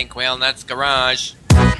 Pink Walnuts Garage.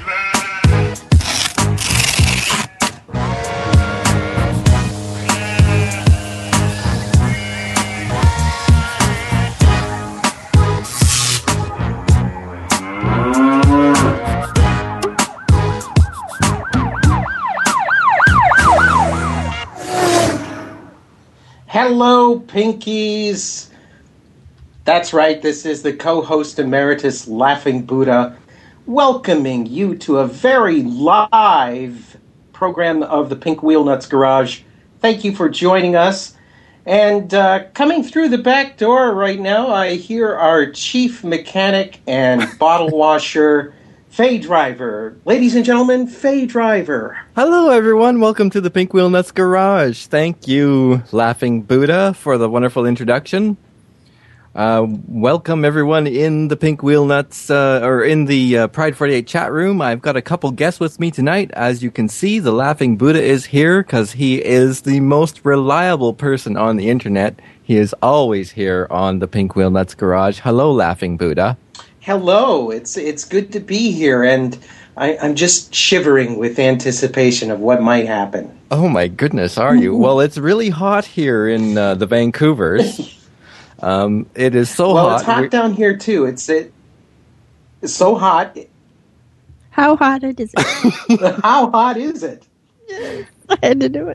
Hello, Pinkies. That's right, this is the co-host emeritus Laughing Buddha, welcoming you to a very live program of the Pink Wheelnuts Garage. Thank you for joining us. And coming through the back door right now, I hear our chief mechanic and bottle washer, Faye Driver. Ladies and gentlemen, Faye Driver. Hello, everyone. Welcome to the Pink Wheelnuts Garage. Thank you, Laughing Buddha, for the wonderful introduction. Welcome, everyone, in the Pink Wheelnuts, or in the Pride 48 chat room. I've got a couple guests with me tonight. As you can see, the Laughing Buddha is here because he is the most reliable person on the internet. He is always here on the Pink Wheelnuts Garage. Hello, Laughing Buddha. Hello, it's good to be here, and I'm just shivering with anticipation of what might happen. Oh my goodness, are you? Well, it's really hot here in the Vancouvers. It is so hot. Well, it's hot down here too. It's so hot. How hot is it? How hot is it? I had to do it.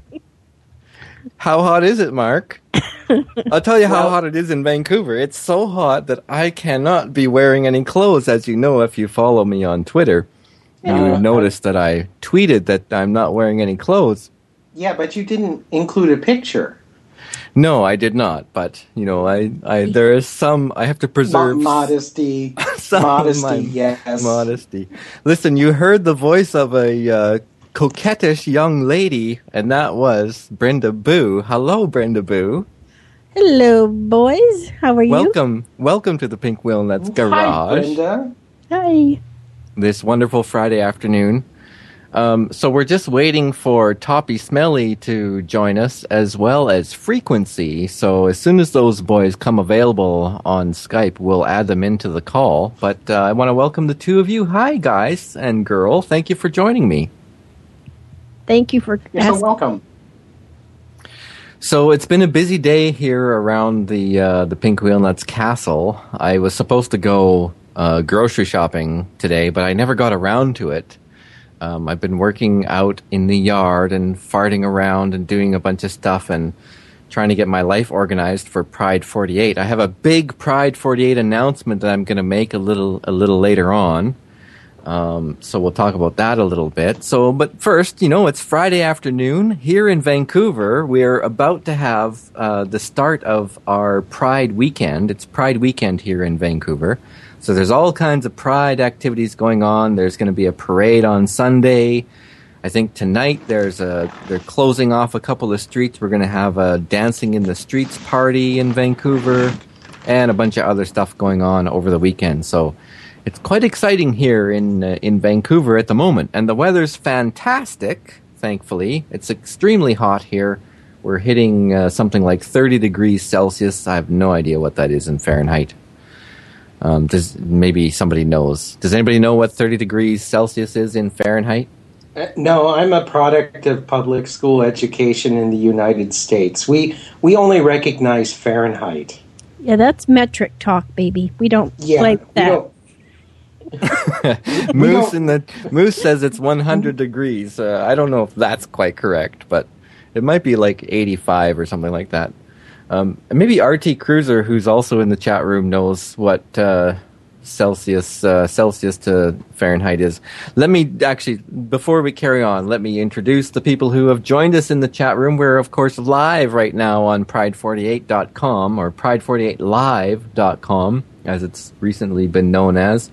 How hot is it, Mark? I'll tell you how hot it is in Vancouver. It's so hot that I cannot be wearing any clothes. As you know, if you follow me on Twitter, you noticed that I tweeted that I'm not wearing any clothes. Yeah, but you didn't include a picture. No, I did not. But, you know, there is some, I have to preserve modesty. Yes. Modesty. Listen, you heard the voice of a coquettish young lady, and that was Brenda Boo. Hello, Brenda Boo. Hello, boys. How are you? Welcome to the Pink Wheelnuts Garage. Hi, Brenda. Hi. This wonderful Friday afternoon. So we're just waiting for Toppy Smelly to join us, as well as Frequency. So as soon as those boys come available on Skype, we'll add them into the call. But I want to welcome the two of you. Hi, guys and girl. Thank you for joining me. Thank you for You're so welcome. So it's been a busy day here around the Pink Wheelnuts Castle. I was supposed to go grocery shopping today, but I never got around to it. I've been working out in the yard and farting around and doing a bunch of stuff and trying to get my life organized for Pride 48. I have a big Pride 48 announcement that I'm going to make a little later on. So we'll talk about that a little bit. But first, you know, it's Friday afternoon here in Vancouver. We're about to have the start of our Pride weekend. It's Pride weekend here in Vancouver. So there's all kinds of Pride activities going on. There's going to be a parade on Sunday. I think tonight they're closing off a couple of streets. We're going to have a Dancing in the Streets party in Vancouver and a bunch of other stuff going on over the weekend. So it's quite exciting here in Vancouver at the moment. And the weather's fantastic, thankfully. It's extremely hot here. We're hitting something like 30 degrees Celsius. I have no idea what that is in Fahrenheit. Maybe somebody knows. Does anybody know what 30 degrees Celsius is in Fahrenheit? No, I'm a product of public school education in the United States. We only recognize Fahrenheit. Yeah, that's metric talk, baby. We don't play that. Moose says it's 100 degrees. I don't know if that's quite correct, but it might be like 85 or something like that. Maybe RT Cruiser, who's also in the chat room, knows what Celsius to Fahrenheit is. Let me actually, before we carry on, let me introduce the people who have joined us in the chat room. We're, of course, live right now on Pride48.com or Pride48Live.com, as it's recently been known as.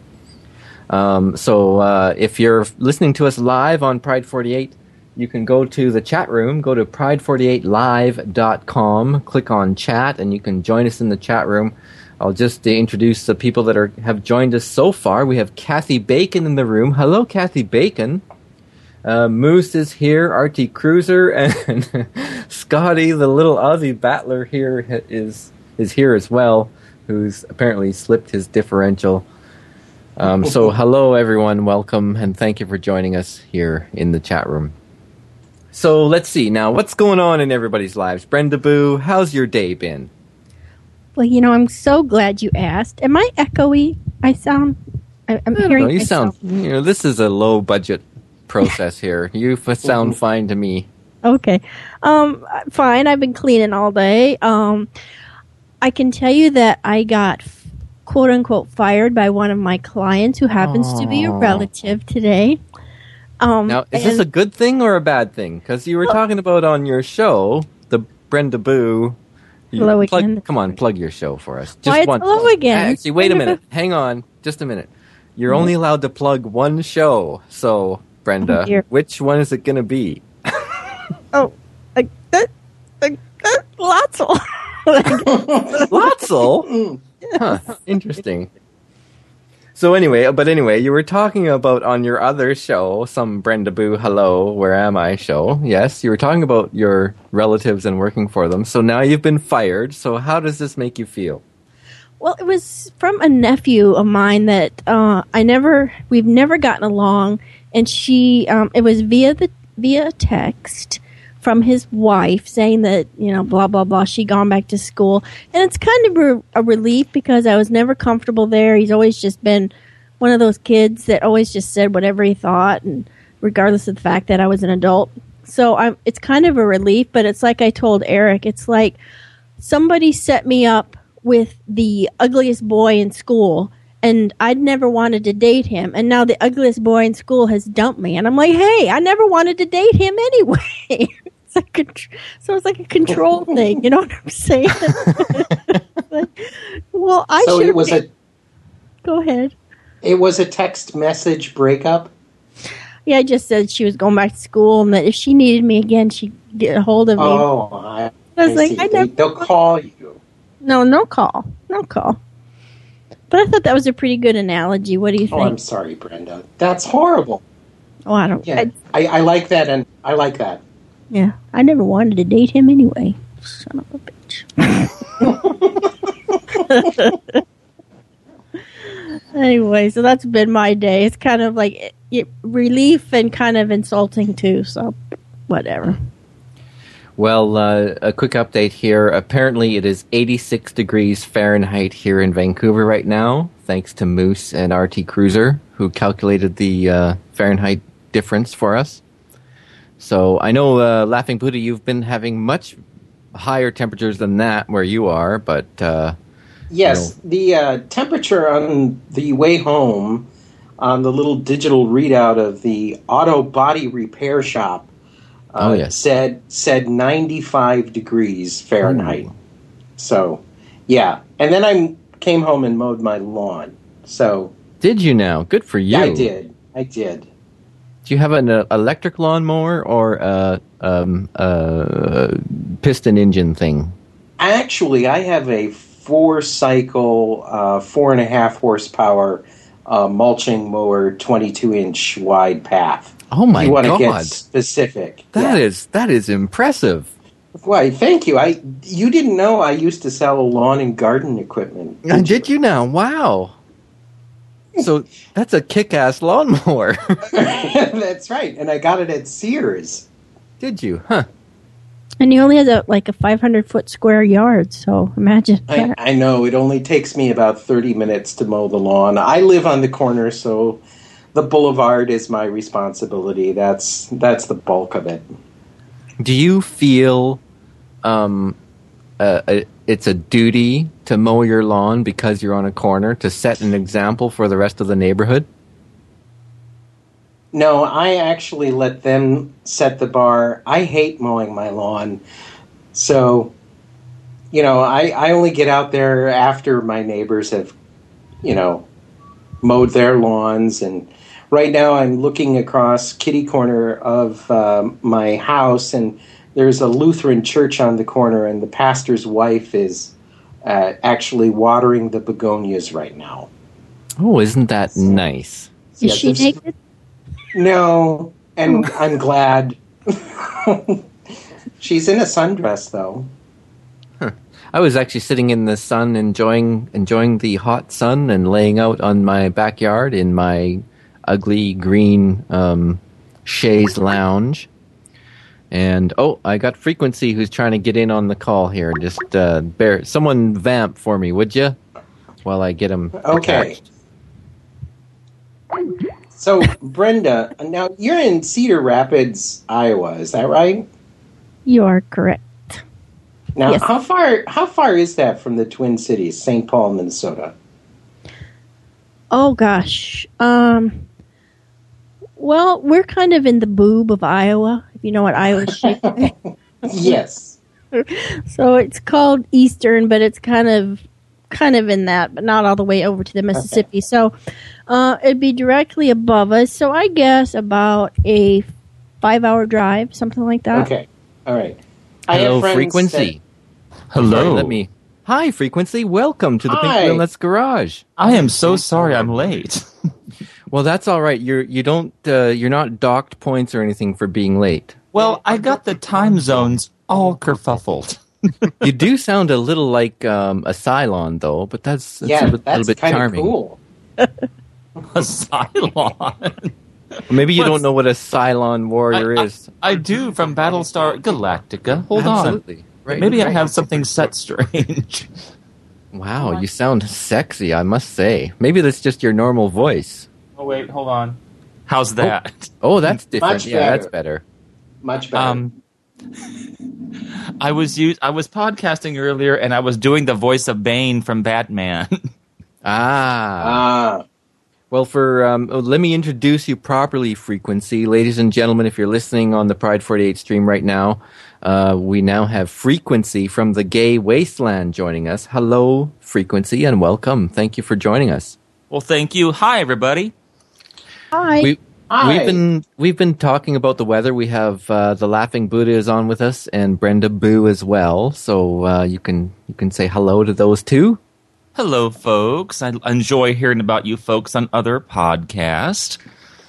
So if you're listening to us live on Pride 48, you can go to the chat room, go to Pride48Live.com, click on chat, and you can join us in the chat room. I'll just introduce the people that have joined us so far. We have Kathy Bacon in the room. Hello, Kathy Bacon. Moose is here, RT Cruiser, and Scotty, the little Aussie battler here, is here as well, who's apparently slipped his differential. So hello, everyone. Welcome, and thank you for joining us here in the chat room. So let's see now. What's going on in everybody's lives? Brenda Boo, how's your day been? Well, I'm so glad you asked. Am I echoey? I'm hearing you myself. sound. This is a low budget process here. You sound fine to me. Okay. Fine. I've been cleaning all day. I can tell you that I got quote unquote fired by one of my clients who happens to be a relative today. Now, is this a good thing or a bad thing? Because you were talking about on your show, the Brenda Boo. Hello again. Come on, plug your show for us. Why it's hello again? Actually, wait a minute. Hang on. Just a minute. You're only allowed to plug one show. So, Brenda, which one is it going to be? Lotzel. Lotzel? Huh, interesting. So anyway, you were talking about on your other show, some Brenda Boo Hello, Where Am I show. Yes, you were talking about your relatives and working for them. So now you've been fired. So how does this make you feel? Well, it was from a nephew of mine that we've never gotten along, and it was via text from his wife saying that, blah, blah, blah, she'd gone back to school. And it's kind of a relief because I was never comfortable there. He's always just been one of those kids that always just said whatever he thought, and regardless of the fact that I was an adult. So it's kind of a relief, but it's like I told Eric, it's like somebody set me up with the ugliest boy in school, and I'd never wanted to date him, and now the ugliest boy in school has dumped me, and I'm like, hey, I never wanted to date him anyway. So it's like a control thing, you know what I'm saying? Well, Go ahead. It was a text message breakup? Yeah, I just said she was going back to school and that if she needed me again, she'd get a hold of me. Oh, I was like, they'll call you. No call. But I thought that was a pretty good analogy. What do you think? Oh, I'm sorry, Brenda. That's horrible. Oh, I don't. Yeah, I like that, and I like that. Yeah, I never wanted to date him anyway. Son of a bitch. Anyway, so that's been my day. It's kind of like relief and kind of insulting too, so whatever. Well, a quick update here. Apparently it is 86 degrees Fahrenheit here in Vancouver right now, thanks to Moose and RT Cruiser, who calculated the Fahrenheit difference for us. So I know, Laughing Buddha, you've been having much higher temperatures than that where you are, but... yes, the temperature on the way home on the little digital readout of the auto body repair shop said 95 degrees Fahrenheit. Ooh. So, yeah. And then I came home and mowed my lawn. So did you now? Good for you. I did. Do you have an electric lawnmower or a piston engine thing? Actually, I have a 4-cycle, 4.5 horsepower mulching mower, 22-inch wide path. Oh my God! You want to get specific? That is impressive. Why? Thank you. You didn't know I used to sell lawn and garden equipment. Did you now? Wow. So that's a kick-ass lawnmower. That's right, and I got it at Sears. Did you? Huh. And he only has a 500-foot square yard, so imagine. I know. It only takes me about 30 minutes to mow the lawn. I live on the corner, so the boulevard is my responsibility. That's the bulk of it. Do you feel it's a duty to mow your lawn because you're on a corner to set an example for the rest of the neighborhood? No, I actually let them set the bar. I hate mowing my lawn. So, I only get out there after my neighbors have, mowed their lawns. And right now I'm looking across kitty corner of my house, and there's a Lutheran church on the corner, and the pastor's wife is actually watering the begonias right now. Oh, isn't that nice? Is she naked? No, and I'm glad. She's in a sundress, though. I was actually sitting in the sun, enjoying the hot sun, and laying out on my backyard in my ugly green chaise lounge. And I got Frequency who's trying to get in on the call here. Just someone vamp for me, would you? While I get him. Okay. Attached. So, Brenda, now you're in Cedar Rapids, Iowa. Is that right? You are correct. Now, Yes. how far is that from the Twin Cities, St. Paul, Minnesota? Oh gosh. Well, we're kind of in the boob of Iowa, if you know what Iowa's shape is. Yes. So it's called Eastern, but it's kind of in that, but not all the way over to the Mississippi. Okay. So it'd be directly above us. So I guess about a 5-hour drive, something like that. Okay. All right. Hello, Frequency. Hello. Hi, Frequency. Welcome to the Pink Hi. Wheel Nuts Garage. I am so sorry I'm late. Well, that's all right. You're not docked points or anything for being late. Well, I got the time zones all kerfuffled. You do sound a little like a Cylon, though, but that's a little bit kind charming. of cool. A Cylon. Maybe you don't know what a Cylon warrior is. I do from Battlestar Galactica. Hold Absolutely. on. Right. Maybe I have something set strange. Wow, you sound sexy, I must say. Maybe that's just your normal voice. Oh, wait, hold on. How's that? Oh, that's different. Much Yeah, better. that's better. Much better. I was podcasting earlier, and I was doing the voice of Bane from Batman. Well, let me introduce you properly, Frequency. Ladies and gentlemen, if you're listening on the Pride 48 stream right now, we now have Frequency from the Gay Wasteland joining us. Hello, Frequency, and welcome. Thank you for joining us. Well, thank you. Hi, everybody. Hi. Hi. We've been talking about the weather. We have the Laughing Buddha is on with us, and Brenda Boo as well. So you can say hello to those two. Hello, folks. I enjoy hearing about you folks on other podcasts.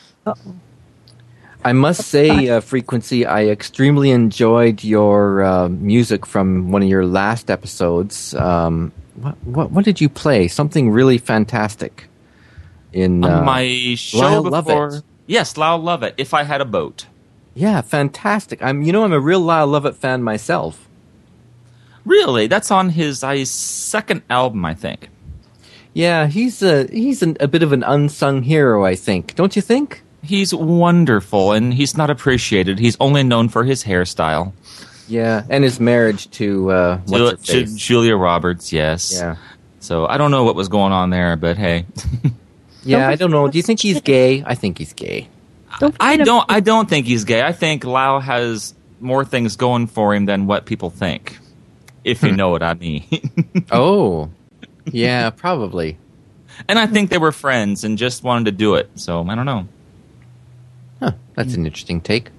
I must say, Frequency, I extremely enjoyed your music from one of your last episodes. What did you play? Something really fantastic. In On my show Lyle before. Lovett. Yes, Lyle Lovett, If I Had a Boat. Yeah, fantastic. I'm a real Lyle Lovett fan myself. Really? That's on his second album, I think. Yeah, he's a bit of an unsung hero, I think. Don't you think? He's wonderful, and he's not appreciated. He's only known for his hairstyle. Yeah, and his marriage to what's her face? Julia Roberts, yes. Yeah. So I don't know what was going on there, but hey. Yeah, I don't know. Do you think he's gay? I think he's gay. I don't think he's gay. I think Lau has more things going for him than what people think. If you know what I mean. Oh. Yeah, probably. And I think they were friends and just wanted to do it. So I don't know. Huh, that's an interesting take.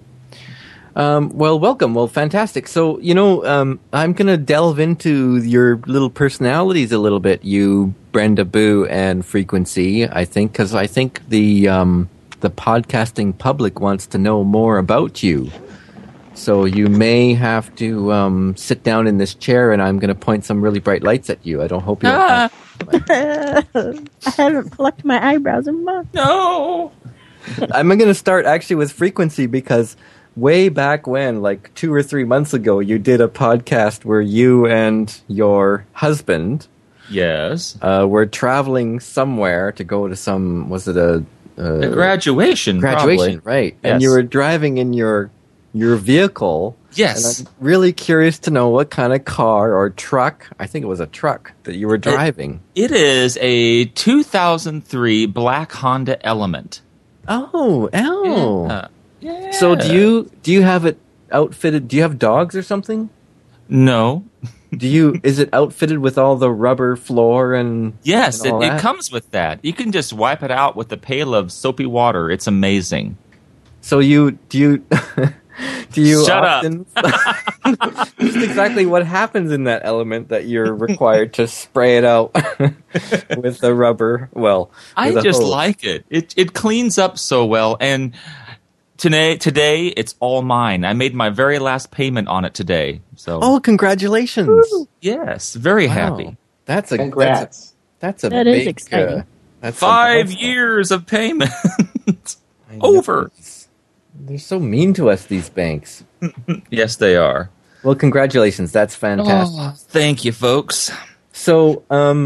Well, welcome. Well, fantastic. So, I'm going to delve into your little personalities a little bit, you, Brenda Boo, and Frequency, I think, because I think the podcasting public wants to know more about you. So you may have to sit down in this chair, and I'm going to point some really bright lights at you. I don't hope you don't I haven't plucked my eyebrows in months. No! I'm going to start actually with Frequency because way back when, like 2 or 3 months ago, you did a podcast where you and your husband Yes. were traveling somewhere to go to some, was it a graduation, graduation, probably. right? Yes. And you were driving in your vehicle. Yes. And I'm really curious to know what kind of car or truck, I think it was a truck, that you were driving. It is a 2003 black Honda Element. Oh. Yeah. So do you have it outfitted? Do you have dogs or something? No. Is it outfitted with all the rubber floor and Yes, and all it that? comes with that. You can just wipe it out with a pail of soapy water. It's amazing. So do you Shut often this is exactly what happens in that Element that you're required to spray it out with the rubber. Well, I with a just hose. like it. It cleans up so well, and Today, it's all mine. I made my very last payment on it today. So, Oh, congratulations! yes, very Wow. happy. Congrats. That's a That big, is exciting. That's 5 milestone. years of payment. I know. Over. They're so mean to us, these banks. Yes, they are. Well, congratulations. That's fantastic. Oh, thank you, folks. So,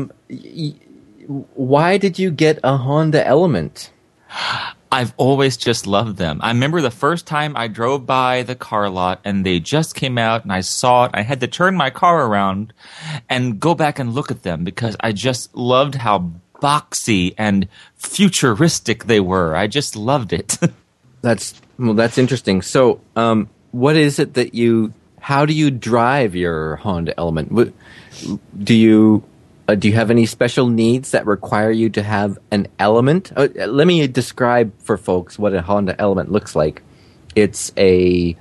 why did you get a Honda Element? I've always just loved them. I remember the first time I drove by the car lot and they just came out and I saw it. I had to turn my car around and go back and look at them because I just loved how boxy and futuristic they were. I just loved it. That's interesting. So, what is it that how do you drive your Honda Element? Do you have any special needs that require you to have an Element? Let me describe for folks what a Honda Element looks like. It's a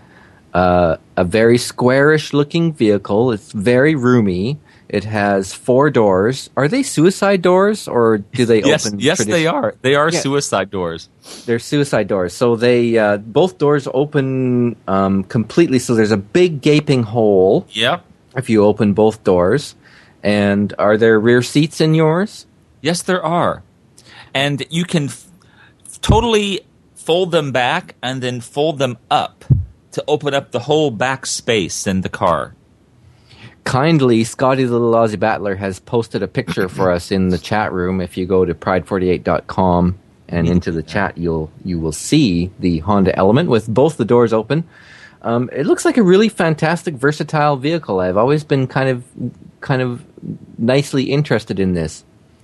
very squarish looking vehicle. It's very roomy. It has 4 doors. Are they suicide doors or do they open? Yes, they are. They are suicide doors. They're suicide doors. So they both doors open completely. So there's a big gaping hole Yep. if you open both doors. And are there rear seats in yours? Yes, there are. And you can totally fold them back and then fold them up to open up the whole back space in the car. Kindly, Scotty the Little Aussie Battler has posted a picture for us in the chat room. If you go to pride48.com and into the chat, you will see the Honda Element with both the doors open. It looks like a really fantastic, versatile vehicle. I've always been kind of nicely interested in this.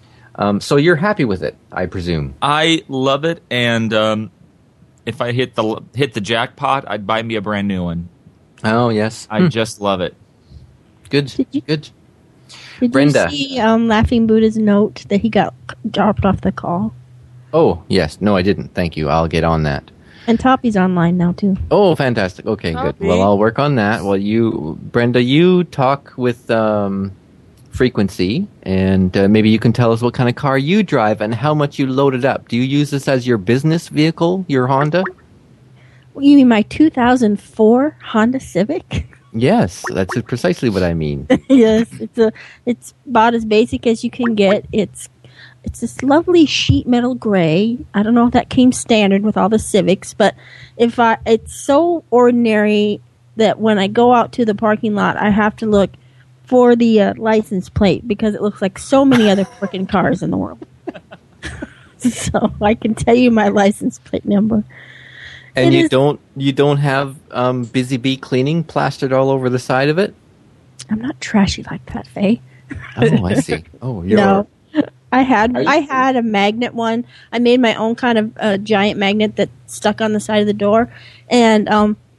So you're happy with it, I presume. I love it, and if I hit the jackpot, I'd buy me a brand new one. Oh yes, I just love it. good. Did Brenda. you see Laughing Buddha's note that he got dropped off the call? Oh yes, no, I didn't. Thank you. I'll get on that. And Toppy's online now too. Oh, fantastic. Okay, good. Well, I'll work on that. Well, Brenda, you talk with Frequency, and maybe you can tell us what kind of car you drive and how much you load it up. Do you use this as your business vehicle, your Honda? You mean my 2004 Honda Civic? Yes, that's precisely what I mean. Yes, it's about as basic as you can get. It's this lovely sheet metal gray. I don't know if that came standard with all the Civics, but it's so ordinary that when I go out to the parking lot, I have to look for the license plate because it looks like so many other freaking cars in the world. So I can tell you my license plate number. And you don't have Busy Bee cleaning plastered all over the side of it? I'm not trashy like that, Faye. Oh, I see. Oh, you're No. I had a magnet one. I made my own kind of giant magnet that stuck on the side of the door, and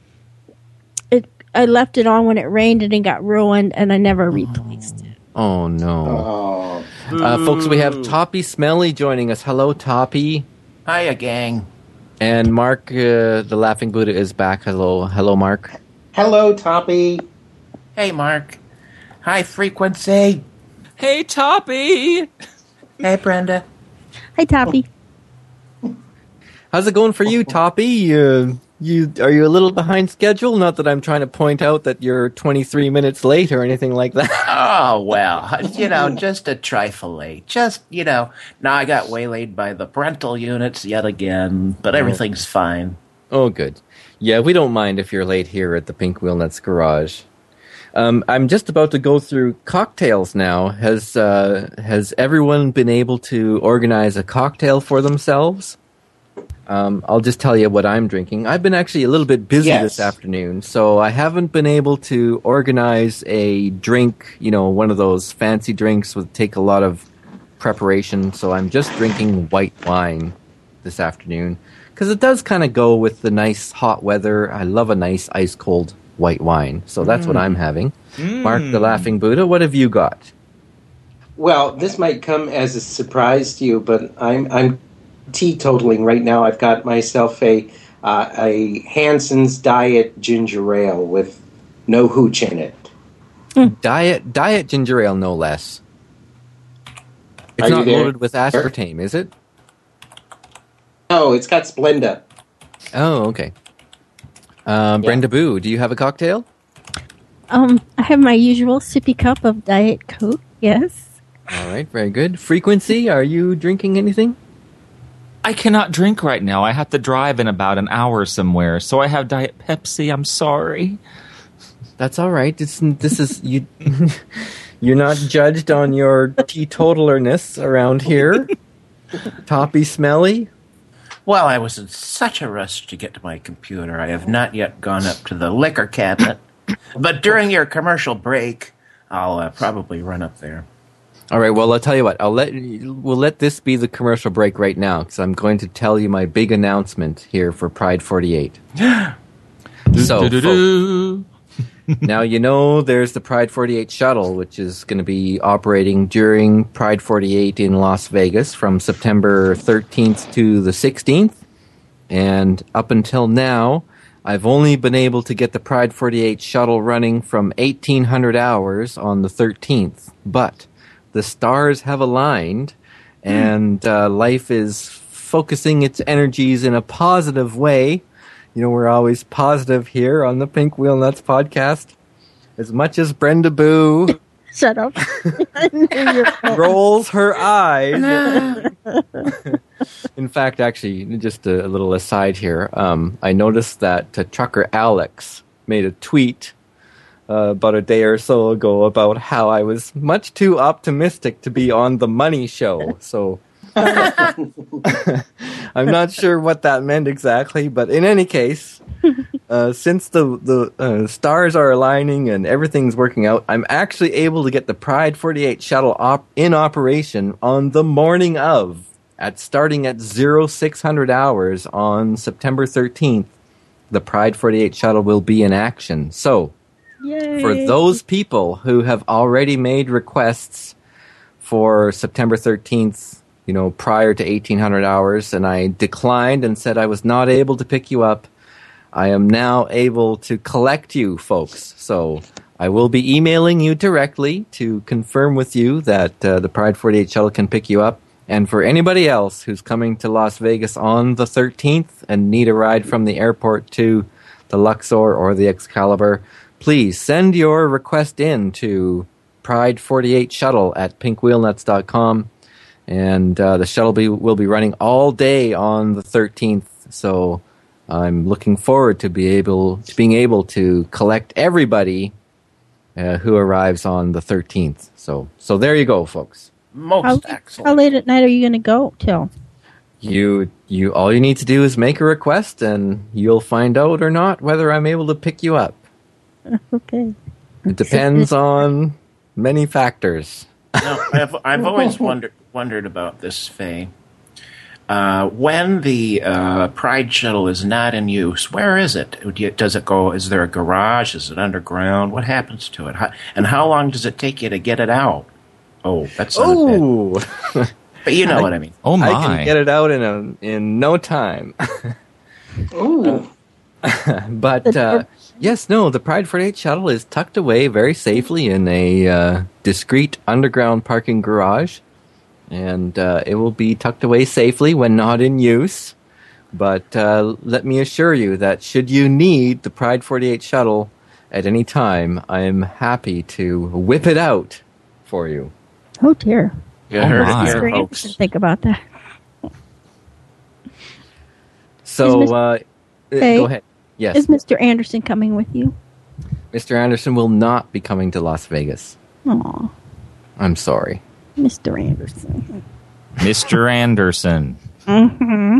I left it on when it rained and it got ruined, and I never replaced it. Oh no. Oh. Folks, we have Toppy Smelly joining us. Hello, Toppy. Hiya, gang. And Mark, the Laughing Buddha, is back. Hello, Mark. Hello, Toppy. Hey, Mark. Hi, Frequency. Hey, Toppy! Hey, Brenda. Hi, Toppy. How's it going for you, Toppy? Are you a little behind schedule? Not that I'm trying to point out that you're 23 minutes late or anything like that. Oh, well, just a trifle late. Now I got waylaid by the parental units yet again, but everything's fine. Oh, good. Yeah, we don't mind if you're late here at the Pink Wheel Nuts Garage. I'm just about to go through cocktails now. Has everyone been able to organize a cocktail for themselves? I'll just tell you what I'm drinking. I've been actually a little bit busy this afternoon, so I haven't been able to organize a drink, one of those fancy drinks would take a lot of preparation, so I'm just drinking white wine this afternoon, because it does kind of go with the nice hot weather. I love a nice ice-cold white wine, so that's what I'm having. Mark the Laughing Buddha, what have you got? Well, this might come as a surprise to you, but I'm teetotaling right now. I've got myself a Hansen's Diet Ginger Ale with no hooch in it. Diet ginger ale, no less. It's Are you not there? loaded with aspartame, is it? Oh, it's got Splenda. Oh, okay. Brenda Boo, do you have a cocktail? I have my usual sippy cup of Diet Coke. Yes. All right, very good. Frequency, are you drinking anything? I cannot drink right now. I have to drive in about an hour somewhere, so I have Diet Pepsi. I'm sorry. That's all right. This is you. You're not judged on your teetotalerness around here. Toppy Smelly. Well, I was in such a rush to get to my computer. I have not yet gone up to the liquor cabinet. But during your commercial break, I'll probably run up there. All right. Well, I'll tell you what. We'll let this be the commercial break right now because I'm going to tell you my big announcement here for Pride 48. So, folks, now you know there's the Pride 48 shuttle, which is going to be operating during Pride 48 in Las Vegas from September 13th to the 16th. And up until now, I've only been able to get the Pride 48 shuttle running from 1800 hours on the 13th. But the stars have aligned, and life is focusing its energies in a positive way. You know, we're always positive here on the Pink Wheel Nuts podcast. As much as Brenda Boo Shut up. rolls her eyes. In fact, actually, just a little aside here. I noticed that Trucker Alex made a tweet about a day or so ago about how I was much too optimistic to be on the Money Show. So I'm not sure what that meant exactly, but in any case, since the stars are aligning and everything's working out, I'm actually able to get the Pride 48 shuttle in operation on the morning of, starting at 0600 hours on September 13th. The Pride 48 shuttle will be in action. So, Yay. for those people who have already made requests for September 13th, you know, prior to 1800 hours, and I declined and said I was not able to pick you up, I am now able to collect you folks. So I will be emailing you directly to confirm with you that the Pride 48 shuttle can pick you up. And for anybody else who's coming to Las Vegas on the 13th and need a ride from the airport to the Luxor or the Excalibur, please send your request in to Pride 48 shuttle at pinkwheelnuts.com. And the shuttle will be running all day on the 13th. So I'm looking forward to being able to collect everybody who arrives on the 13th. So there you go, folks. Most excellent. How late at night are you going to go till? You all you need to do is make a request, and you'll find out or not whether I'm able to pick you up. Okay. It depends on many factors. No, I've always wondered about this, Faye. When the Pride shuttle is not in use, where is it? Does it go? Is there a garage? Is it underground? What happens to it? And how long does it take you to get it out? Oh, that's not a bit. But you know what I mean. Oh my! I can get it out in no time. Ooh. But yes, no, the Pride 48 shuttle is tucked away very safely in a discreet underground parking garage. And it will be tucked away safely when not in use. But let me assure you that should you need the Pride 48 shuttle at any time, I am happy to whip it out for you. Oh dear. You heard my. it here, Mr. folks. Anderson, think about that. So, Hey, go ahead. Yes, Is Mr. Anderson coming with you? Mr. Anderson will not be coming to Las Vegas. Aw, I'm sorry. Mr. Anderson. Mr. Anderson. Mm-hmm.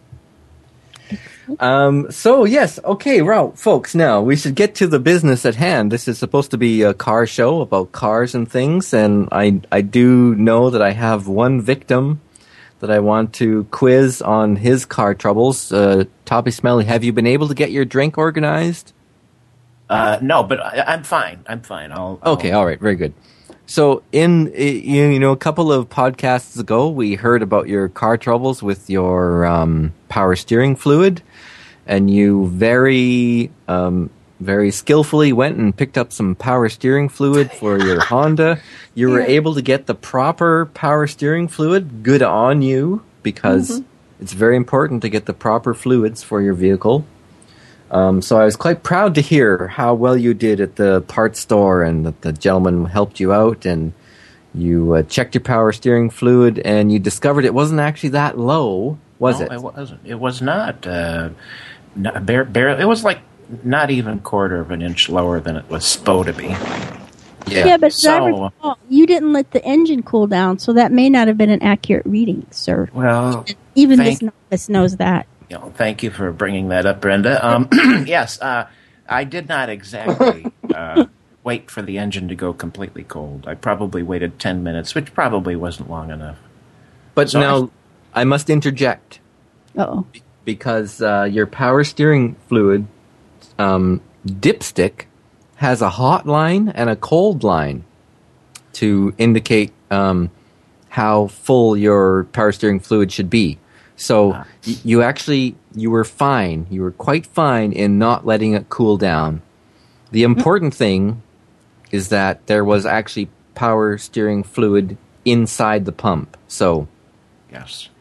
So yes, okay, well, folks, now we should get to the business at hand. This is supposed to be a car show about cars and things, and I do know that I have one victim that I want to quiz on his car troubles. Toppy Smelly, have you been able to get your drink organized? No, but I'm fine. Okay, all right, very good. So, a couple of podcasts ago, we heard about your car troubles with your power steering fluid, and you very skillfully went and picked up some power steering fluid for your Honda. You were able to get the proper power steering fluid. Good on you, because It's very important to get the proper fluids for your vehicle. So I was quite proud to hear how well you did at the parts store, and that the gentleman helped you out, and you checked your power steering fluid, and you discovered it wasn't actually that low, was it? No, it wasn't. It was not. Barely. It was like not even a quarter of an inch lower than it was supposed to be. Yeah, but as I recall, you didn't let the engine cool down, so that may not have been an accurate reading, sir. Well, even this novice knows that. Thank you for bringing that up, Brenda. Yes, I did not exactly wait for the engine to go completely cold. I probably waited 10 minutes, which probably wasn't long enough. But so now, I must interject. Uh-oh. Because your power steering fluid dipstick has a hot line and a cold line to indicate how full your power steering fluid should be. So you were fine. You were quite fine in not letting it cool down. The important thing is that there was actually power steering fluid inside the pump. So, yes,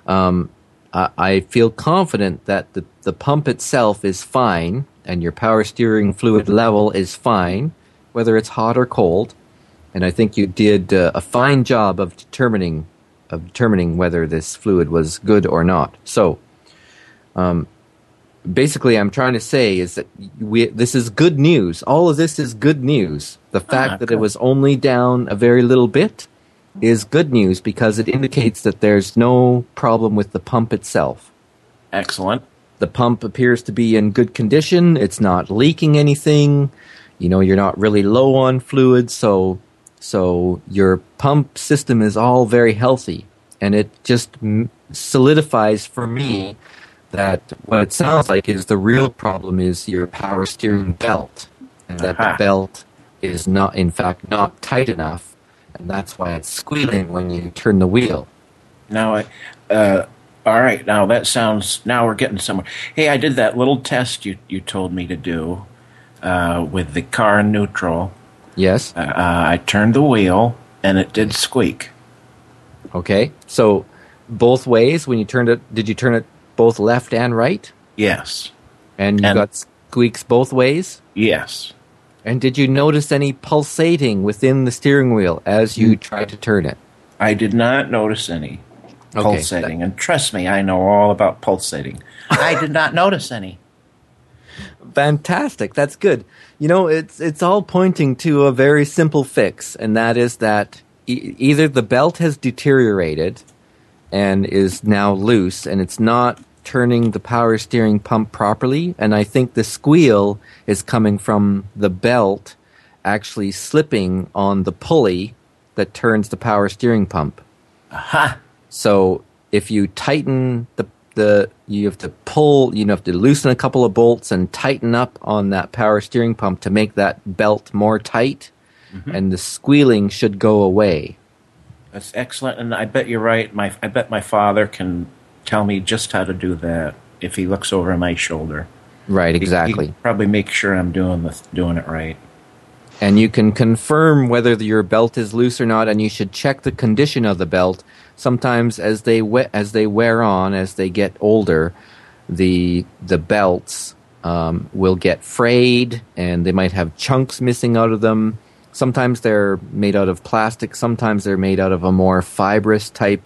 I feel confident that the pump itself is fine, and your power steering fluid level is fine, whether it's hot or cold. And I think you did a fine job of determining whether this fluid was good or not. So, basically, I'm trying to say is that this is good news. All of this is good news. The fact that it was only down a very little bit is good news because it indicates that there's no problem with the pump itself. Excellent. The pump appears to be in good condition. It's not leaking anything. You're not really low on fluid, so your pump system is all very healthy. And it just solidifies for me that what it sounds like is the real problem is your power steering belt. And that the belt is not, in fact, not tight enough. And that's why it's squealing when you turn the wheel. Now, all right. Now now we're getting somewhere. Hey, I did that little test you told me to do with the car in neutral. Yes. I turned the wheel, and it did squeak. Okay. So both ways, when you turned it, did you turn it both left and right? Yes. And you got squeaks both ways? Yes. And did you notice any pulsating within the steering wheel as you tried to turn it? I did not notice any pulsating. And trust me, I know all about pulsating. I did not notice any. Fantastic. That's good. It's all pointing to a very simple fix, and that is that either the belt has deteriorated and is now loose, and it's not turning the power steering pump properly, and I think the squeal is coming from the belt actually slipping on the pulley that turns the power steering pump. Aha! So if you tighten you have to pull, you have to loosen a couple of bolts and tighten up on that power steering pump to make that belt more tight, and the squealing should go away. That's excellent, and I bet you're right. I bet my father can tell me just how to do that if he looks over my shoulder. Right, exactly. He probably make sure I'm doing it right. And you can confirm whether your belt is loose or not, and you should check the condition of the belt. Sometimes as they wear on, as they get older, the belts will get frayed, and they might have chunks missing out of them. Sometimes they're made out of plastic. Sometimes they're made out of a more fibrous type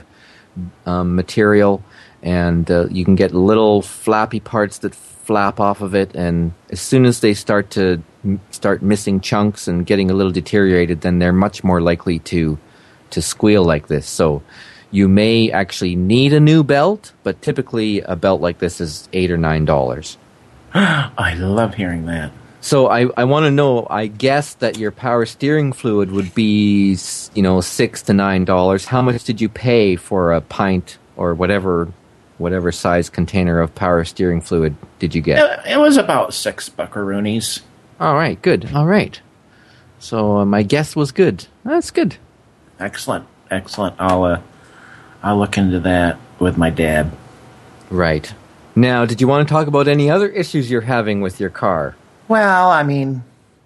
material, and you can get little flappy parts that flap off of it. And as soon as they start missing chunks and getting a little deteriorated, then they're much more likely to squeal like this. So you may actually need a new belt, but typically a belt like this is $8 or $9. I love hearing that. So I want to know, I guess that your power steering fluid would be, $6 to $9. How much did you pay for a pint or whatever size container of power steering fluid did you get? It was about $6 buckaroonies. All right, good. All right. So my guess was good. That's good. Excellent. I'll look into that with my dad. Right. Now, did you want to talk about any other issues you're having with your car? Well, I mean,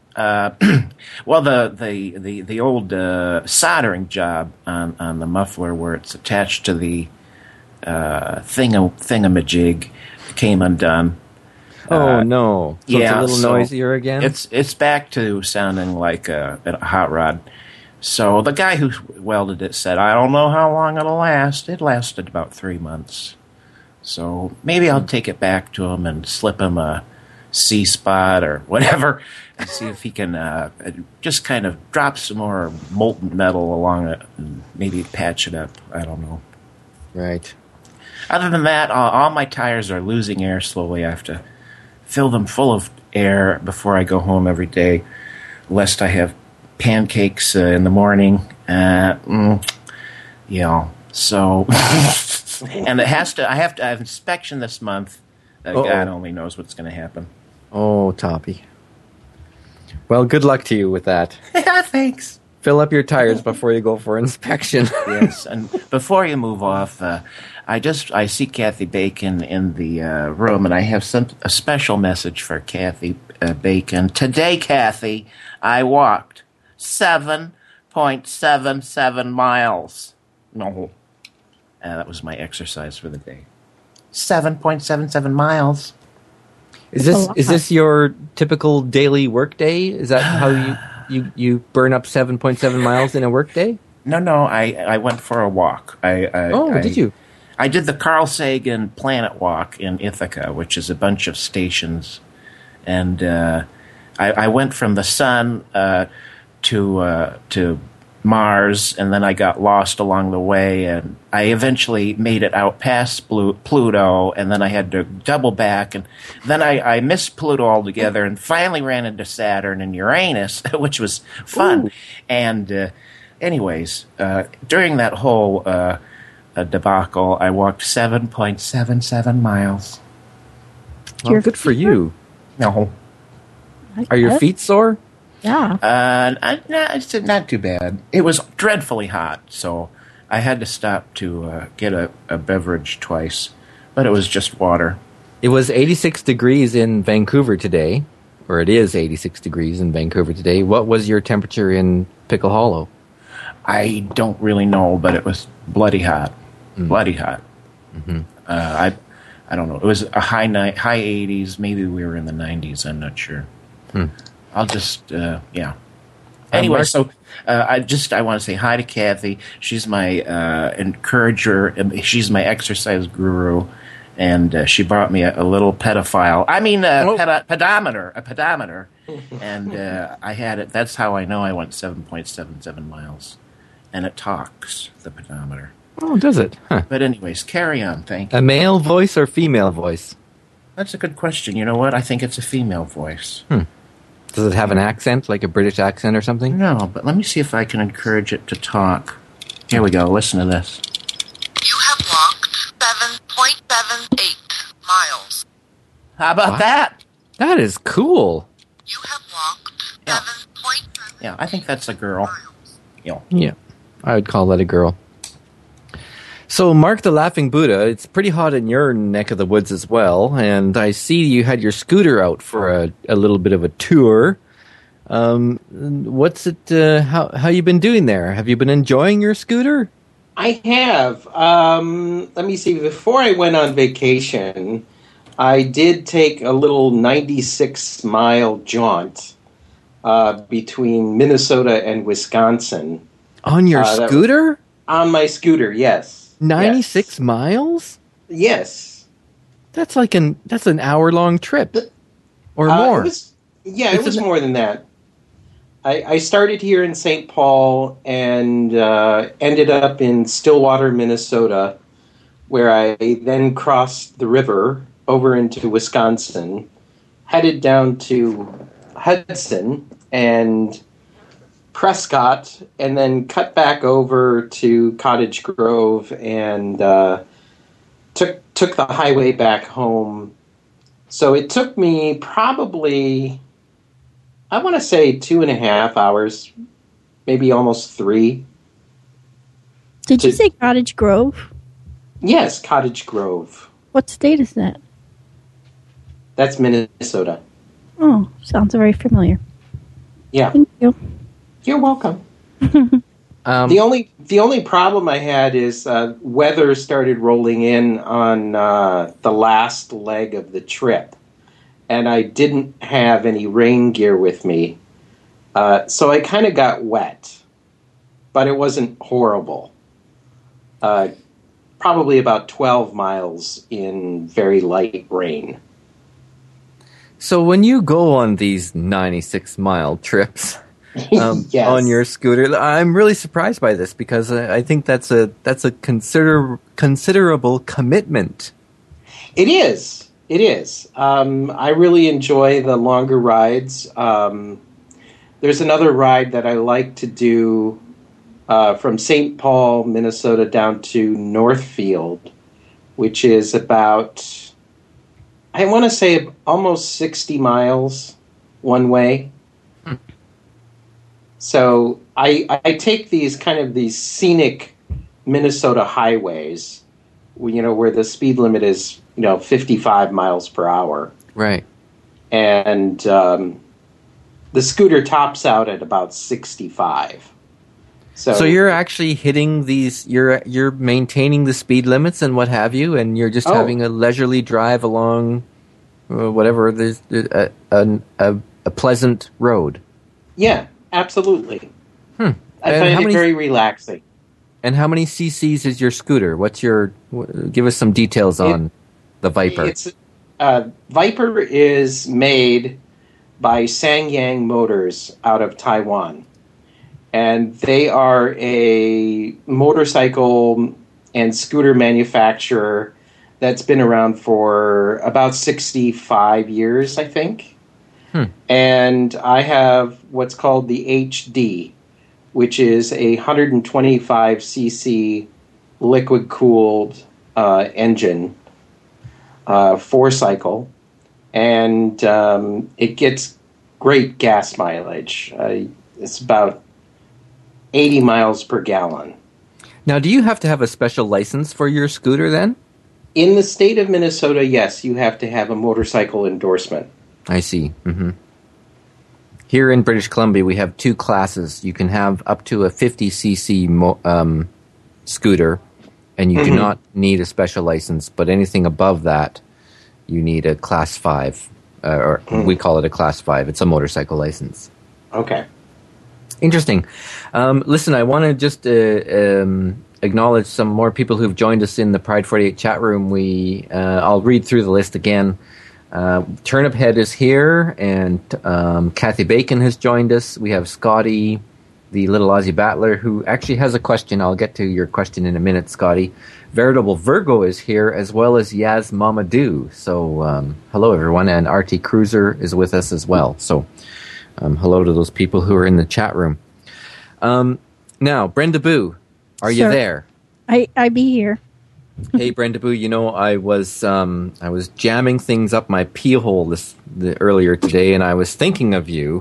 the old soldering job on the muffler where it's attached to the thingamajig came undone. Oh no! So yeah, it's a little so noisier again. It's back to sounding like a hot rod. So the guy who welded it said, "I don't know how long it'll last." It lasted about 3 months. So maybe I'll take it back to him and slip him a C-spot or whatever, and see if he can just kind of drop some more molten metal along it and maybe patch it up. I don't know. Right. Other than that, all my tires are losing air slowly. I have to fill them full of air before I go home every day, lest I have pancakes in the morning. So, and I have to have inspection this month. God only knows what's going to happen. Oh, Toppy. Well, good luck to you with that. Thanks. Fill up your tires before you go for inspection. Yes, and before you move off, I see Kathy Bacon in the room, and I have a special message for Kathy Bacon. Today, Kathy, I walked 7.77 miles. No, that was my exercise for the day. 7.77 miles. Is this your typical daily work day? Is that how you burn up 7.7 miles in a work day? No. I went for a walk. Did you? I did the Carl Sagan Planet Walk in Ithaca, which is a bunch of stations, and I went from the sun to Mars, and then I got lost along the way, and I eventually made it out past Pluto, and then I had to double back, and then I missed Pluto altogether, and finally ran into Saturn and Uranus, which was fun. Ooh. And anyways, during that whole debacle, I walked 7.77 miles. Well, good for you. No. Are your feet sore? Yeah. It's not too bad. It was dreadfully hot, so I had to stop to get a beverage twice, but it was just water. It was 86 degrees in Vancouver today, or it is 86 degrees in Vancouver today. What was your temperature in Pickle Hollow? I don't really know, but it was bloody hot. Bloody hot. Mm-hmm. I don't know. It was a high 80s. Maybe we were in the 90s. I'm not sure. I'll just, yeah. Anyway, so I want to say hi to Kathy. She's my encourager. She's my exercise guru, and she brought me a little pedophile. I mean, pedometer, and I had it. That's how I know I went 7.77 miles, and it talks, the pedometer. Oh, does it? Huh. But anyways, carry on. Thank you. A male voice or female voice? That's a good question. You know what? I think it's a female voice. Does it have an accent, like a British accent or something? No, but let me see if I can encourage it to talk. Here we go. Listen to this. You have walked 7.78 miles. How about that? That is cool. You have walked 7.7 Yeah, I think that's a girl. miles. Yeah, I would call that a girl. So, Mark the Laughing Buddha, it's pretty hot in your neck of the woods as well, and I see you had your scooter out for a little bit of a tour. What's it? How you been doing there? Have you been enjoying your scooter? I have. Let me see. Before I went on vacation, I did take a little 96-mile jaunt between Minnesota and Wisconsin. On your scooter? On my scooter, yes. 96 miles? Yes. That's like an hour-long trip. Or more. It was more than that. I started here in St. Paul and ended up in Stillwater, Minnesota, where I then crossed the river over into Wisconsin, headed down to Hudson and Prescott, and then cut back over to Cottage Grove and took the highway back home. So it took me probably, I want to say 2.5 hours, maybe almost 3. Did you say Cottage Grove? Yes, Cottage Grove. What state is that? That's Minnesota. Oh, sounds very familiar. Yeah. Thank you. You're welcome. The only problem I had is weather started rolling in on the last leg of the trip, and I didn't have any rain gear with me, so I kind of got wet, but it wasn't horrible. Probably about 12 miles in very light rain. So when you go on these 96-mile trips Yes. on your scooter, I'm really surprised by this because I think that's a considerable commitment. It is. It is. I really enjoy the longer rides. There's another ride that I like to do from St. Paul, Minnesota, down to Northfield, which is about, I want to say, almost 60 miles one way. So I take these scenic Minnesota highways, where the speed limit is 55 miles per hour, Right. and the scooter tops out at about 65. So you're actually hitting these. You're maintaining the speed limits and what have you, and you're just having a leisurely drive along, whatever. There's a pleasant road. Yeah, absolutely. And I find it very relaxing. And how many cc's is your scooter? Give us some details on the Viper. Viper is made by Sangyang Motors out of Taiwan. And they are a motorcycle and scooter manufacturer that's been around for about 65 years, I think. And I have what's called the HD, which is a 125cc liquid-cooled engine, 4-cycle. And it gets great gas mileage. It's about 80 miles per gallon. Now, do you have to have a special license for your scooter then? In the state of Minnesota, yes, you have to have a motorcycle endorsement. I see. Mm-hmm. Here in British Columbia, we have 2 classes. You can have up to a 50cc scooter, and you do not need a special license. But anything above that, you need a Class 5, or we call it a Class 5. It's a motorcycle license. Okay. Interesting. Listen, I want to just acknowledge some more people who've joined us in the Pride 48 chat room. I'll read through the list again. Turnip Head is here, and Kathy Bacon has joined us. We have Scotty, the little Aussie battler, who actually has a question. I'll get to your question in a minute, Scotty. Veritable Virgo is here, as well as Yaz Mamadou. So hello, everyone, and RT Cruiser is with us as well. So hello to those people who are in the chat room. Now, Brenda Boo, are you there? I be here. Hey, Brenda Boo, I was jamming things up my pee hole earlier today, and I was thinking of you.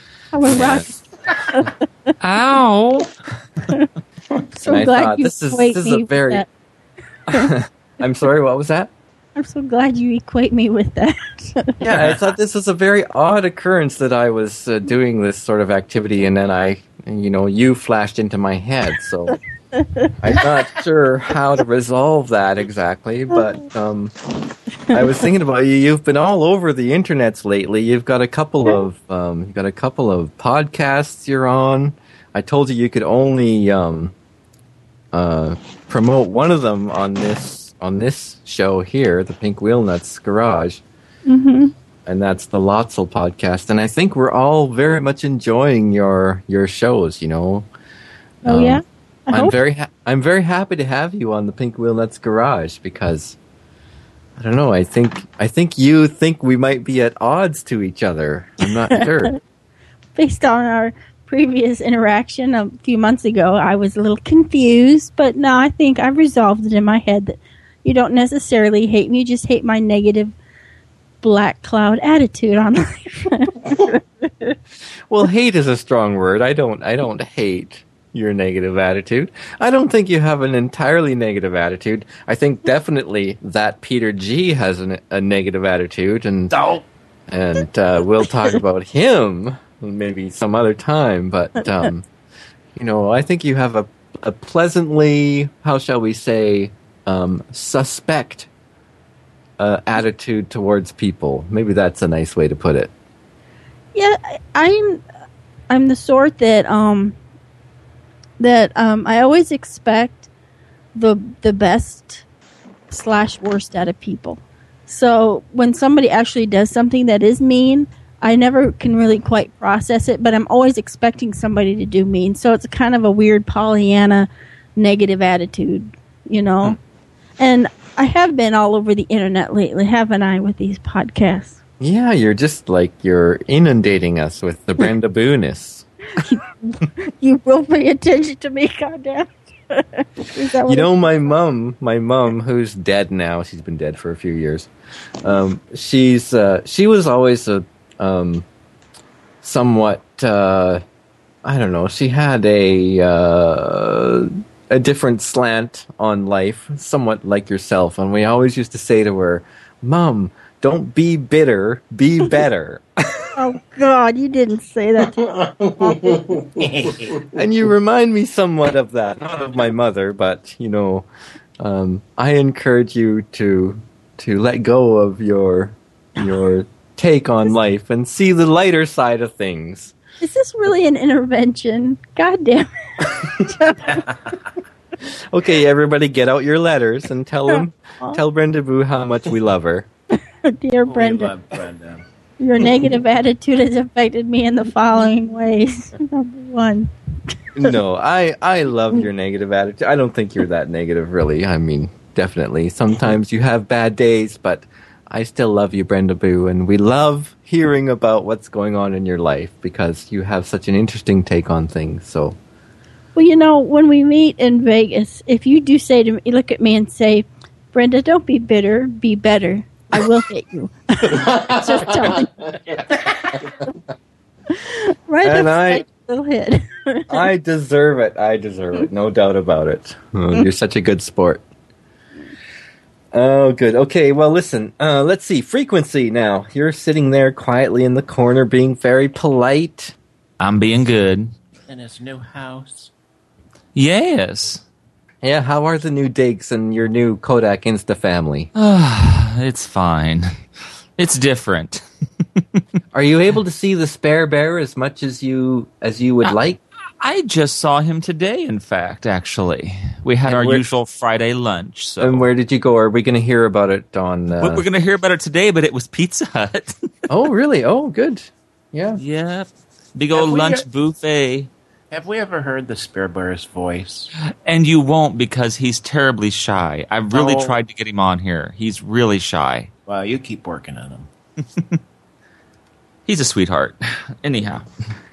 Ow! So glad you equate me with that. I'm sorry, what was that? I'm so glad you equate me with that. Yeah, I thought this was a very odd occurrence that I was doing this sort of activity, and then you flashed into my head, so I'm not sure how to resolve that exactly, but I was thinking about you. You've been all over the internets lately. You've got a couple of podcasts you're on. I told you could only promote one of them on this show here, the Pink Wheel Nuts Garage. Mm-hmm. And that's the Lotzel podcast. And I think we're all very much enjoying your shows, Oh, yeah? I'm very happy to have you on the Pink Wheel Nuts Garage because I don't know, I think you think we might be at odds to each other. I'm not sure. Based on our previous interaction a few months ago, I was a little confused, but now I think I've resolved it in my head that you don't necessarily hate me, you just hate my negative black cloud attitude on life. Well, hate is a strong word. I don't hate your negative attitude. I don't think you have an entirely negative attitude. I think definitely that Peter G has a negative attitude, and we'll talk about him maybe some other time. But I think you have a pleasantly, how shall we say, suspect attitude towards people. Maybe that's a nice way to put it. Yeah, I'm the sort that I always expect the best / worst out of people. So when somebody actually does something that is mean, I never can really quite process it, but I'm always expecting somebody to do mean. So it's kind of a weird Pollyanna negative attitude, And I have been all over the internet lately, haven't I, with these podcasts? Yeah, you're inundating us with the Brenda Boo-ness. You will pay attention to me, goddamn. My mom, who's dead now, she's been dead for a few years. She was always a somewhat, I don't know. She had a different slant on life, somewhat like yourself. And we always used to say to her, "Mom, don't be bitter, be better." Oh, God, you didn't say that to me. And you remind me somewhat of that. Not of my mother, but, I encourage you to let go of your take on life and see the lighter side of things. Is this really an intervention? God damn it. Okay, everybody get out your letters and tell Brenda Boo how much we love her. Dear Brenda. We love Brenda. Your negative attitude has affected me in the following ways. Number one. No, I love your negative attitude. I don't think you're that negative, really. I mean, definitely. Sometimes you have bad days, but I still love you, Brenda Boo, and we love hearing about what's going on in your life because you have such an interesting take on things. So, well, when we meet in Vegas, if you do say to me, look at me and say, "Brenda, don't be bitter, be better," I will hit you. Just telling you. Right, and little hit. I deserve it. No doubt about it. Oh, you're such a good sport. Oh, good. Okay, well, listen. Let's see. Frequency now. You're sitting there quietly in the corner being very polite. I'm being good. In his new house. Yes. Yeah, how are the new digs and your new Kodak Insta family? It's fine. It's different. Are you able to see the spare bear as much as you would like? I just saw him today, in fact, actually. We had our usual Friday lunch. So. And where did you go? Are we going to hear about it on... We're going to hear about it today, but it was Pizza Hut. Oh, really? Oh, good. Yeah. Yeah. Big old lunch buffet. Have we ever heard the spare bear's voice? And you won't because he's terribly shy. I've really tried to get him on here. He's really shy. Well, you keep working on him. He's a sweetheart. Anyhow.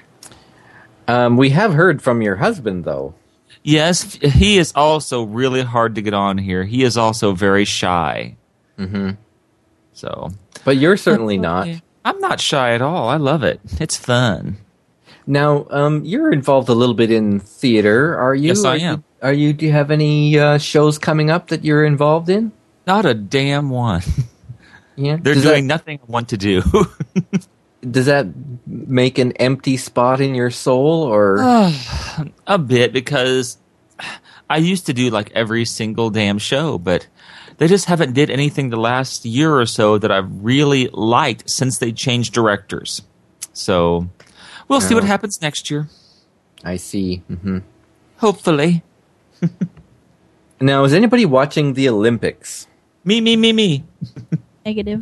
We have heard from your husband, though. Yes, he is also really hard to get on here. He is also very shy. Mm-hmm. So, but you're certainly not. I'm not shy at all. I love it. It's fun. Now, you're involved a little bit in theater. Are you? Yes, I am. Are you? Do you have any shows coming up that you're involved in? Not a damn one. Yeah, they're doing nothing I want to do. Does that make an empty spot in your soul, or a bit? Because I used to do like every single damn show, but they just haven't did anything the last year or so that I've really liked since they changed directors. So we'll see what happens next year. I see. Mm-hmm. Hopefully. Now, is anybody watching the Olympics? Me. Negative.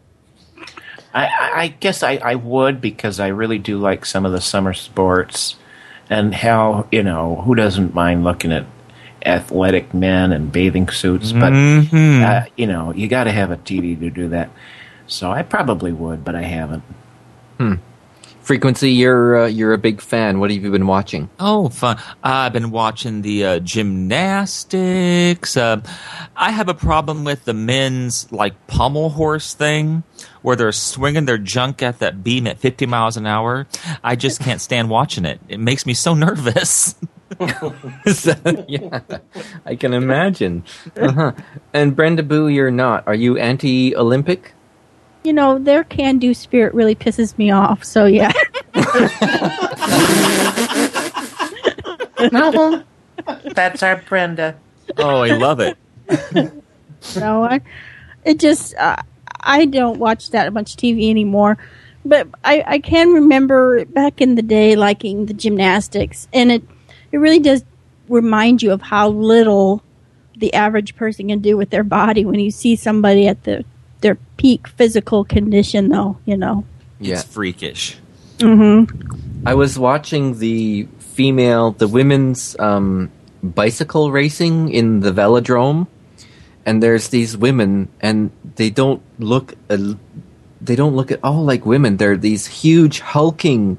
I guess I would because I really do like some of the summer sports and how, who doesn't mind looking at athletic men in bathing suits, but, you got to have a TV to do that. So I probably would, but I haven't. Frequency, you're a big fan. What have you been watching? Oh, fun. I've been watching the gymnastics. I have a problem with the men's pommel horse thing where they're swinging their junk at that beam at 50 miles an hour. I just can't stand watching it. It makes me so nervous. Yeah, I can imagine. Uh-huh. And Brenda Boo, you're not. Are you anti-Olympic? Their can-do spirit really pisses me off, so yeah. No, that's our Brenda. Oh, I love it. No, I don't watch that much TV anymore. But I can remember back in the day liking the gymnastics, and it really does remind you of how little the average person can do with their body when you see somebody at their peak physical condition, though, you know. It's freakish. I was watching the women's bicycle racing in the velodrome, and there's these women, and they don't look at all like women. They're these huge hulking